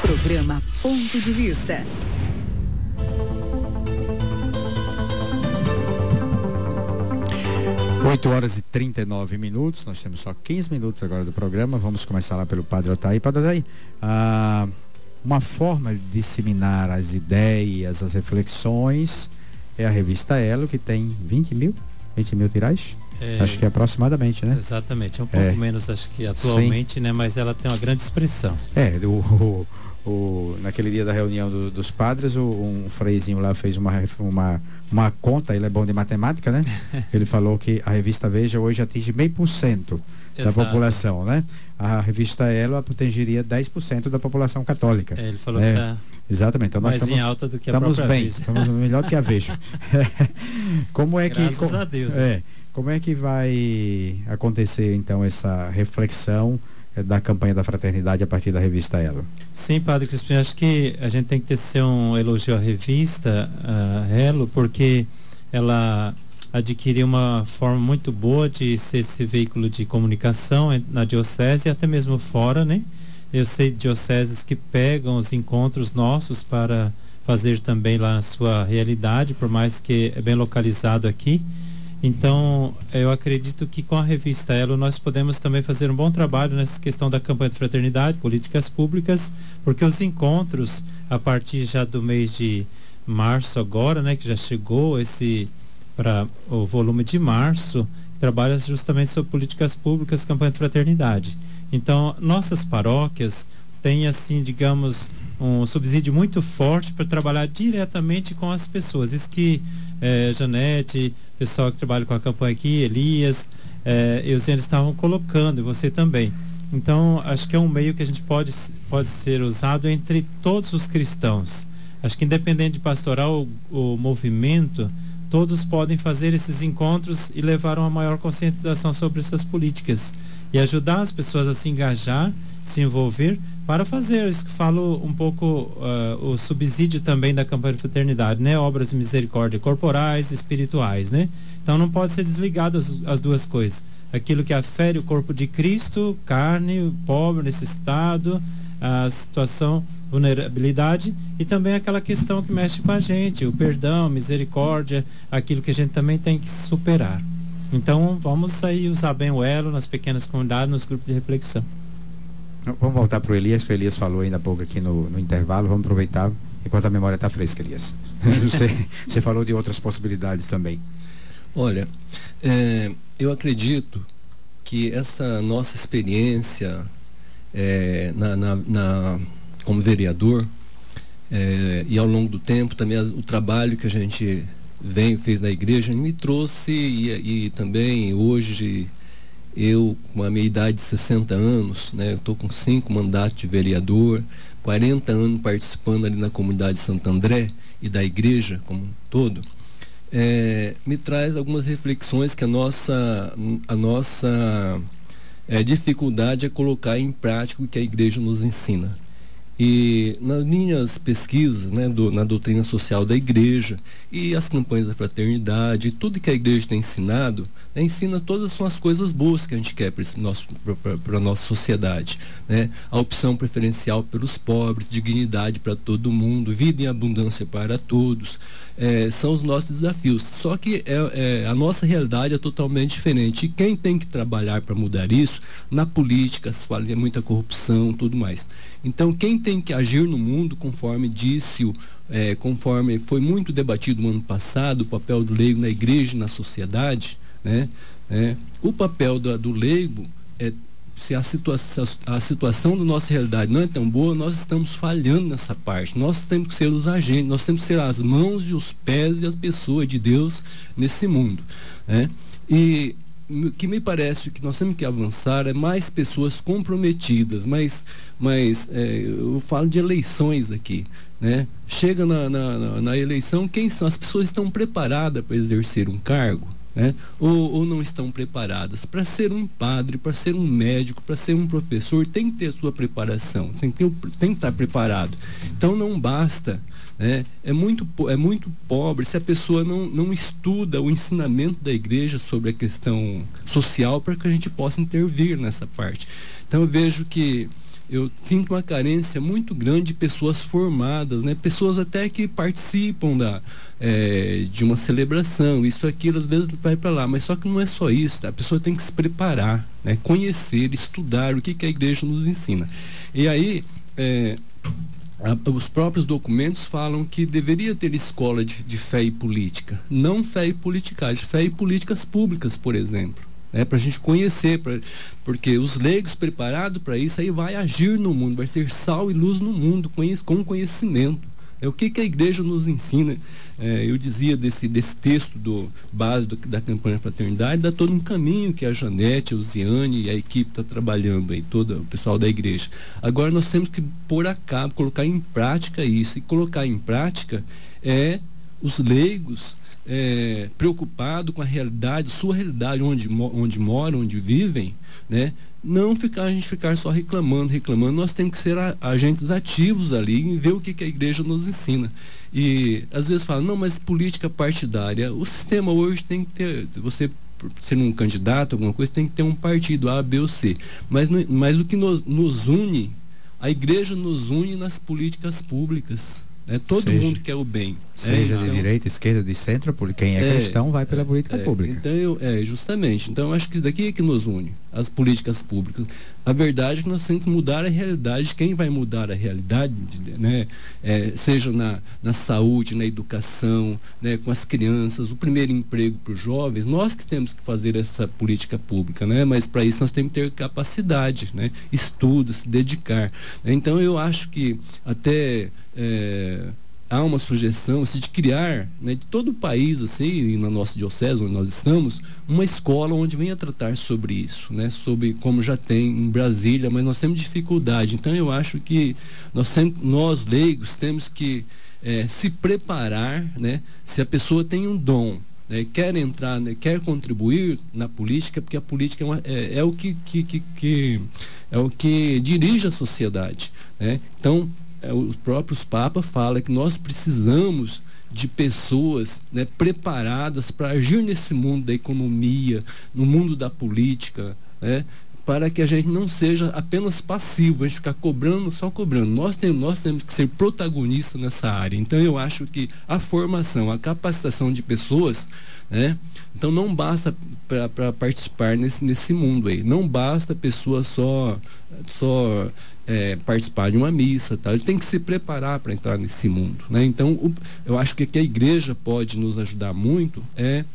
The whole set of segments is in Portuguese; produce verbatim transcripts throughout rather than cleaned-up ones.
Programa Ponto de Vista. oito horas e trinta e nove minutos, nós temos só quinze minutos agora do programa. Vamos começar lá pelo Padre Otaí. Padre Otaí, ah, uma forma de disseminar as ideias, as reflexões, é a revista Elo, que tem vinte mil tiragens? É, acho que é aproximadamente, né? Exatamente, é um pouco é. menos, acho que atualmente, Sim. né? Mas ela tem uma grande expressão. É, o, o, o, naquele dia da reunião do, dos padres, o, um freizinho lá fez uma, uma, uma conta, ele é bom de matemática, né? Ele falou que a revista Veja hoje atinge meio por cento da população, né? A revista Elo atingiria dez por cento da população católica. É, ele falou é. que tá Exatamente, então nós mais estamos, em alta do que a estamos própria bem, Veja. estamos melhor do que a Veja. Como é Graças que... Como, a Deus. É, como é que vai acontecer então essa reflexão eh, da campanha da fraternidade a partir da revista Elo? Sim, Padre Crispim, acho que a gente tem que ter ser um elogio à revista uh, Elo, porque ela adquiriu uma forma muito boa de ser esse veículo de comunicação na diocese e até mesmo fora, né? Eu sei de dioceses que pegam os encontros nossos para fazer também lá na sua realidade, por mais que é bem localizado aqui. Então, eu acredito que com a revista Elo nós podemos também fazer um bom trabalho nessa questão da campanha de fraternidade, políticas públicas, porque os encontros, a partir já do mês de março agora, né, que já chegou esse para o volume de março, trabalha justamente sobre políticas públicas, campanha de fraternidade. Então, nossas paróquias têm, assim, digamos, um subsídio muito forte para trabalhar diretamente com as pessoas. Isso que é, Janete, pessoal que trabalha com a campanha aqui, Elias, é, eles estavam colocando, e você também. Então, acho que é um meio que a gente pode, pode ser usado entre todos os cristãos. Acho que independente de pastoral o, o movimento, todos podem fazer esses encontros e levar uma maior conscientização sobre essas políticas e ajudar as pessoas a se engajar, se envolver, para fazer isso que falo um pouco uh, o subsídio também da campanha de fraternidade, né? Obras de misericórdia corporais e espirituais, né? Então não pode ser desligado as, as duas coisas. Aquilo que afere o corpo de Cristo, carne, o pobre, necessitado, a situação, vulnerabilidade, e também aquela questão que mexe com a gente, o perdão, misericórdia, aquilo que a gente também tem que superar. Então vamos aí usar bem o Elo nas pequenas comunidades, nos grupos de reflexão. Vamos voltar para o Elias, que o Elias falou ainda há pouco aqui no, no intervalo. Vamos aproveitar enquanto a memória está fresca, Elias. Você, você falou de outras possibilidades também. Olha, é, eu acredito que essa nossa experiência é, na, na, na, como vereador é, e ao longo do tempo também as, o trabalho que a gente vem, fez na igreja me trouxe e, e também hoje eu, com a minha idade de sessenta anos, né, eu estou com cinco mandatos de vereador, quarenta anos participando ali na comunidade de Santo André e da igreja como um todo, é, me traz algumas reflexões que a nossa, a nossa é, dificuldade é colocar em prática o que a igreja nos ensina. E nas minhas pesquisas, né, do, na doutrina social da igreja e as campanhas da fraternidade, tudo que a igreja tem ensinado, né, ensina todas são as coisas boas que a gente quer para a nossa sociedade, né? A opção preferencial pelos pobres, dignidade para todo mundo, vida em abundância para todos, é, são os nossos desafios. Só que é, é, a nossa realidade é totalmente diferente. E quem tem que trabalhar para mudar isso? Na política, se fala de muita corrupção e tudo mais. Então, quem tem que agir no mundo, conforme disse, é, conforme foi muito debatido no ano passado, o papel do leigo na igreja e na sociedade, né? É, o papel do, do leigo é, se a, situa a situação da nossa realidade não é tão boa, nós estamos falhando nessa parte. Nós temos que ser os agentes, nós temos que ser as mãos e os pés e as pessoas de Deus nesse mundo, né? E o que me parece que nós temos que avançar é mais pessoas comprometidas, mas, mas é, eu falo de eleições aqui, né? Chega na, na, na eleição, quem são? As pessoas estão preparadas para exercer um cargo, né? Ou, ou não estão preparadas. Para ser um padre, para ser um médico, para ser um professor, tem que ter a sua preparação, tem que, ter, tem que estar preparado. Então não basta, né? É muito, é muito pobre se a pessoa não, não estuda o ensinamento da igreja sobre a questão social para que a gente possa intervir nessa parte. Então eu vejo que eu sinto uma carência muito grande de pessoas formadas, né? Pessoas até que participam da, é, de uma celebração, isso, aquilo, às vezes vai para lá, mas só que não é só isso, tá? A pessoa tem que se preparar, né? Conhecer, estudar o que, que a igreja nos ensina. E aí, é, a, os próprios documentos falam que deveria ter escola de, de fé e política, não fé e politicagem, fé e políticas públicas, por exemplo. É, para a gente conhecer, pra, porque os leigos preparados para isso aí vai agir no mundo, vai ser sal e luz no mundo, conhec, com conhecimento. É o que, que a igreja nos ensina. É, eu dizia desse, desse texto do base do, da campanha Fraternidade, dá todo um caminho que a Janete, a Uziane e a equipe está trabalhando aí, todo o pessoal da igreja. Agora nós temos que pôr a cabo, colocar em prática isso, e colocar em prática é os leigos É, preocupado com a realidade, sua realidade, onde, onde moram, onde vivem, né? Não ficar, a gente ficar só reclamando, reclamando, nós temos que ser a, agentes ativos ali e ver o que, que a igreja nos ensina. E às vezes fala, não, mas política partidária, o sistema hoje tem que ter, você sendo um candidato, alguma coisa, tem que ter um partido A, B ou C. Mas, mas o que nos, nos une, a igreja nos une nas políticas públicas. É, todo seja, mundo quer o bem. Seja é, então, de direita, esquerda, de centro, porque quem é, é cristão vai pela política é, pública. Então, eu, é, justamente. Então, eu acho que isso daqui é que nos une, as políticas públicas. A verdade é que nós temos que mudar a realidade. Quem vai mudar a realidade, né, é, seja na, na saúde, na educação, né, com as crianças, o primeiro emprego para os jovens, nós que temos que fazer essa política pública, né? Mas para isso nós temos que ter capacidade, né, estudo, se dedicar. Então, eu acho que até É, há uma sugestão assim, de criar, né, de todo o país, assim, na nossa diocese onde nós estamos, uma escola onde venha tratar sobre isso, né, sobre como já tem em Brasília, mas nós temos dificuldade. Então eu acho que nós, sempre, nós leigos temos que é, se preparar, né, se a pessoa tem um dom, né, quer entrar, né, quer contribuir na política, porque a política é, uma, é, é o que, que, que, que é o que dirige a sociedade, né? Então os próprios papas falam que nós precisamos de pessoas, né, preparadas para agir nesse mundo da economia, no mundo da política, né, para que a gente não seja apenas passivo, a gente ficar cobrando, só cobrando. Nós temos, nós temos que ser protagonistas nessa área. Então eu acho que a formação, a capacitação de pessoas, né, então não basta para participar nesse, nesse mundo aí, não basta a pessoa só, só É, participar de uma missa, tá? Ele tem que se preparar para entrar nesse mundo, né? Então, o, eu acho que, que a igreja pode nos ajudar muito é,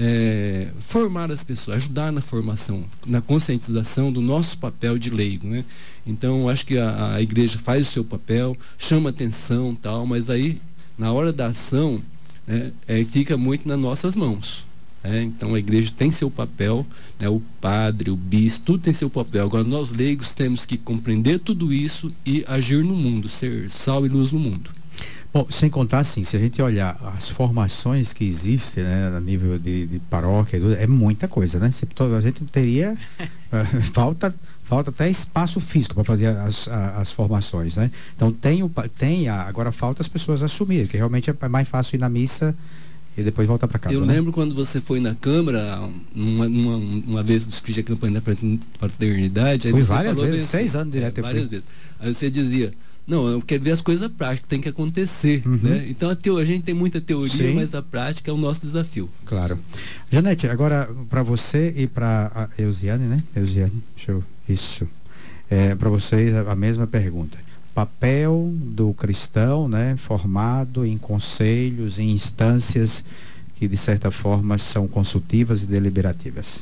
é formar as pessoas, ajudar na formação, na conscientização do nosso papel de leigo, né? Então, eu acho que a, a igreja faz o seu papel, chama atenção, tal, mas aí, na hora da ação, né, é, fica muito nas nossas mãos. É, então a igreja tem seu papel, né, o padre, o bispo, tudo tem seu papel. Agora nós leigos temos que compreender tudo isso e agir no mundo, ser sal e luz no mundo. Bom, sem contar assim, se a gente olhar as formações que existem, né, a nível de, de paróquia, é muita coisa, né? A gente teria uh, falta, falta até espaço físico para fazer as, as, as formações, né? Então tem, o, tem a, agora falta as pessoas assumirem, que realmente é mais fácil ir na missa e depois voltar para casa. Eu né? lembro quando você foi na Câmara, uma, uma, uma vez discutir aqui no Plano da Fraternidade. Fui várias vezes, assim, seis anos direto. É, várias fui. vezes. Aí você dizia, não, eu quero ver as coisas práticas, tem que acontecer. Uhum. Né? Então a, teo, a gente tem muita teoria, Sim. mas a prática é o nosso desafio. Claro. Janete, agora para você e para a Eusiane, né? Eusiane, deixa eu. Isso. É, para vocês a mesma pergunta. Papel do cristão, né, formado em conselhos, em instâncias que de certa forma são consultivas e deliberativas.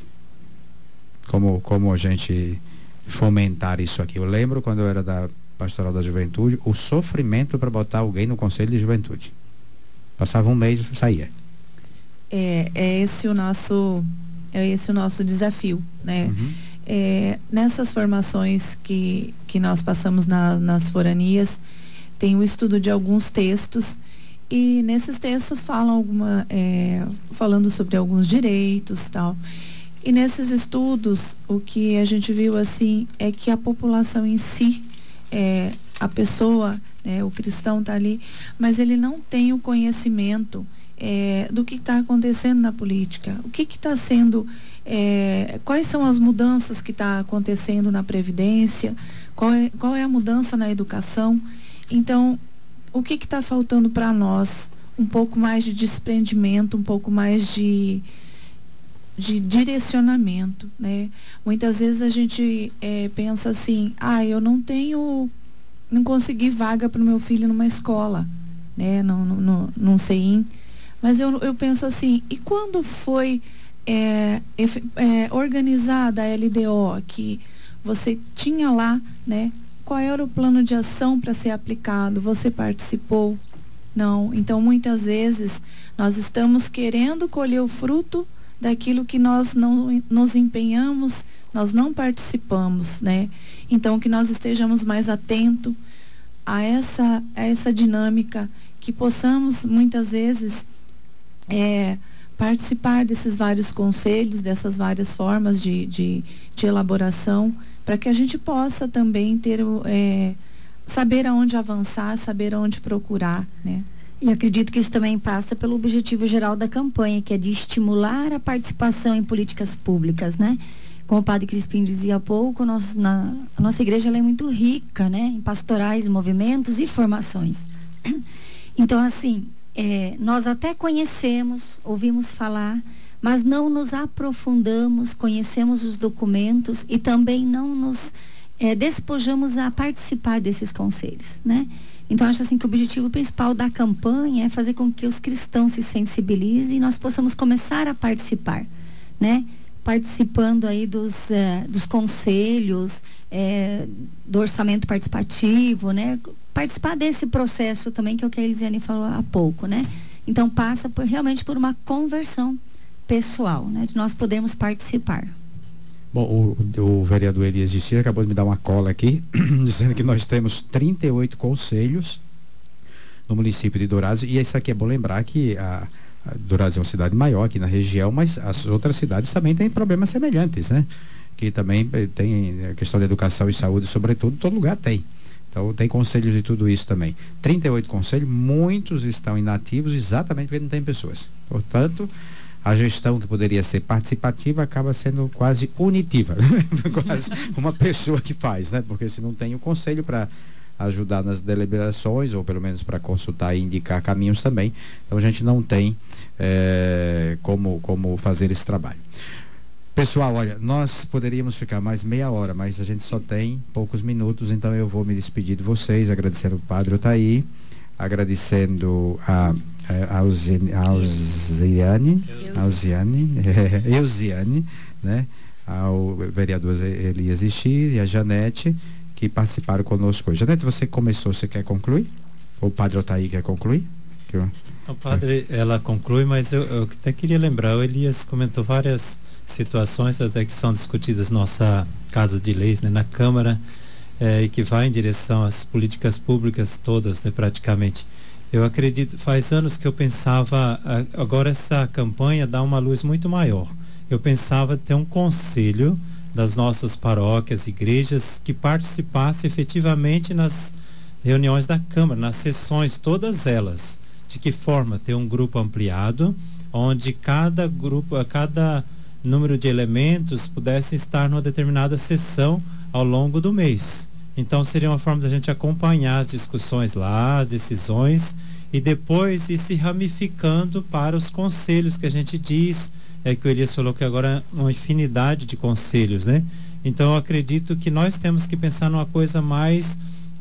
Como, como a gente fomentar isso aqui? Eu lembro quando eu era da Pastoral da Juventude, o sofrimento para botar alguém no Conselho de Juventude. Passava um mês e saía. É, é esse o nosso, é esse o nosso desafio, né? Uhum. É, nessas formações que, que nós passamos na, nas foranias, tem o estudo de alguns textos e nesses textos falam alguma, é, falando sobre alguns direitos, tal. E nesses estudos o que a gente viu assim é que a população em si, é, a pessoa, né, o cristão está ali, mas ele não tem o conhecimento é, do que está acontecendo na política, o que está sendo É, quais são as mudanças que está acontecendo na Previdência, Qual é, qual é a mudança na educação? Então, o que está faltando para nós? Um pouco mais de desprendimento, um pouco mais de, de direcionamento, né? Muitas vezes a gente é, pensa assim, ah, eu não tenho, não consegui vaga para o meu filho numa escola, né? Não, não, não, não sei em, mas eu, eu penso assim, e quando foi é, é, organizada a L D O, que você tinha lá, né? Qual era o plano de ação para ser aplicado? Você participou? Não. Então, muitas vezes, nós estamos querendo colher o fruto daquilo que nós não nos empenhamos, nós não participamos, né? Então, que nós estejamos mais atentos a essa, a essa dinâmica, que possamos, muitas vezes, é, participar desses vários conselhos, dessas várias formas de, de, de elaboração, para que a gente possa também ter é, saber aonde avançar, saber aonde procurar, né? E acredito que isso também passa pelo objetivo geral da campanha, que é de estimular a participação em políticas públicas, né? Como o padre Crispim dizia há pouco, nós, na, a nossa igreja ela é muito rica, né? Em pastorais, movimentos e formações. Então, assim, é, nós até conhecemos, ouvimos falar, mas não nos aprofundamos, conhecemos os documentos e também não nos é, despojamos a participar desses conselhos, né? Então, acho assim que o objetivo principal da campanha é fazer com que os cristãos se sensibilizem e nós possamos começar a participar, né? Participando aí dos, é, dos conselhos, é, do orçamento participativo, né? Participar desse processo também, que é o que a Elisiane falou há pouco, né? Então, passa por, realmente por uma conversão pessoal, né, de nós podermos participar. Bom, o, o vereador Elias de Cira acabou de me dar uma cola aqui, dizendo que nós temos trinta e oito conselhos no município de Dourados, e isso aqui é bom lembrar que a, a Dourados é uma cidade maior aqui na região, mas as outras cidades também têm problemas semelhantes, né? Que também tem a questão de educação e saúde, sobretudo, todo lugar tem. Então, tem conselhos de tudo isso também. trinta e oito conselhos, muitos estão inativos exatamente porque não tem pessoas. Portanto, a gestão que poderia ser participativa acaba sendo quase punitiva. Quase uma pessoa que faz, né? Porque se não tem o conselho para ajudar nas deliberações, ou pelo menos para consultar e indicar caminhos também, então a gente não tem é, como, como fazer esse trabalho. Pessoal, olha, nós poderíamos ficar mais meia hora, mas a gente só tem poucos minutos, então eu vou me despedir de vocês, agradecendo o padre Otaí, agradecendo a a Auziane, Euziane, né? Ao vereador Elias Ixi e a Janete, que participaram conosco hoje. Janete, você começou, você quer concluir? Ou o padre Otaí quer concluir? Eu... O padre, ela conclui, mas eu, eu até queria lembrar, o Elias comentou várias situações até que são discutidas na nossa Casa de Leis, né, na Câmara, é, e que vai em direção às políticas públicas todas, né, praticamente. Eu acredito, faz anos que eu pensava, agora essa campanha dá uma luz muito maior. Eu pensava ter um conselho das nossas paróquias, igrejas, que participasse efetivamente nas reuniões da Câmara, nas sessões, todas elas. De que forma? Ter um grupo ampliado, onde cada grupo, cada número de elementos pudesse estar numa determinada sessão ao longo do mês. Então seria uma forma de a gente acompanhar as discussões lá, as decisões, e depois ir se ramificando para os conselhos que a gente diz, é que o Elias falou que agora é uma infinidade de conselhos, né? Então eu acredito que nós temos que pensar numa coisa mais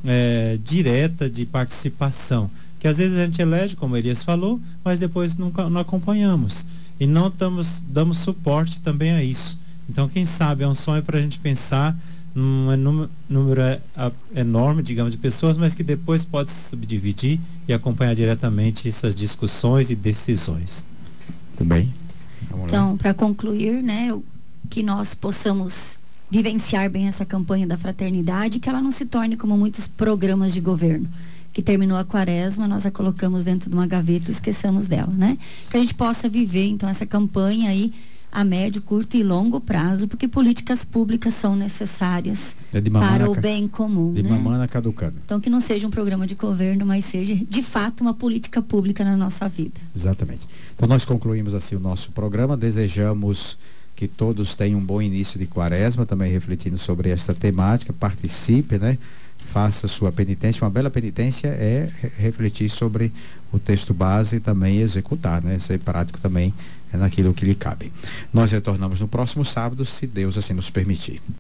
é, direta de participação, que às vezes a gente elege, como o Elias falou, mas depois nunca, não acompanhamos e não tamos, damos suporte também a isso. Então quem sabe é um sonho para a gente pensar um número, número enorme, digamos, de pessoas, mas que depois pode se subdividir e acompanhar diretamente essas discussões e decisões. Tudo bem? Vamos então, para concluir, né, que nós possamos vivenciar bem essa campanha da fraternidade, que ela não se torne como muitos programas de governo, que terminou a quaresma, nós a colocamos dentro de uma gaveta e esquecemos dela, né? Que a gente possa viver, então, essa campanha aí a médio, curto e longo prazo, porque políticas públicas são necessárias é para o bem comum. De né? mamana caducando. Então que não seja um programa de governo, mas seja de fato uma política pública na nossa vida. Exatamente. Então nós concluímos assim o nosso programa, desejamos que todos tenham um bom início de quaresma, também refletindo sobre esta temática. Participe, né? Faça sua penitência. Uma bela penitência é refletir sobre o texto base e também executar, né? Ser prático também é naquilo que lhe cabe. Nós retornamos no próximo sábado, se Deus assim nos permitir.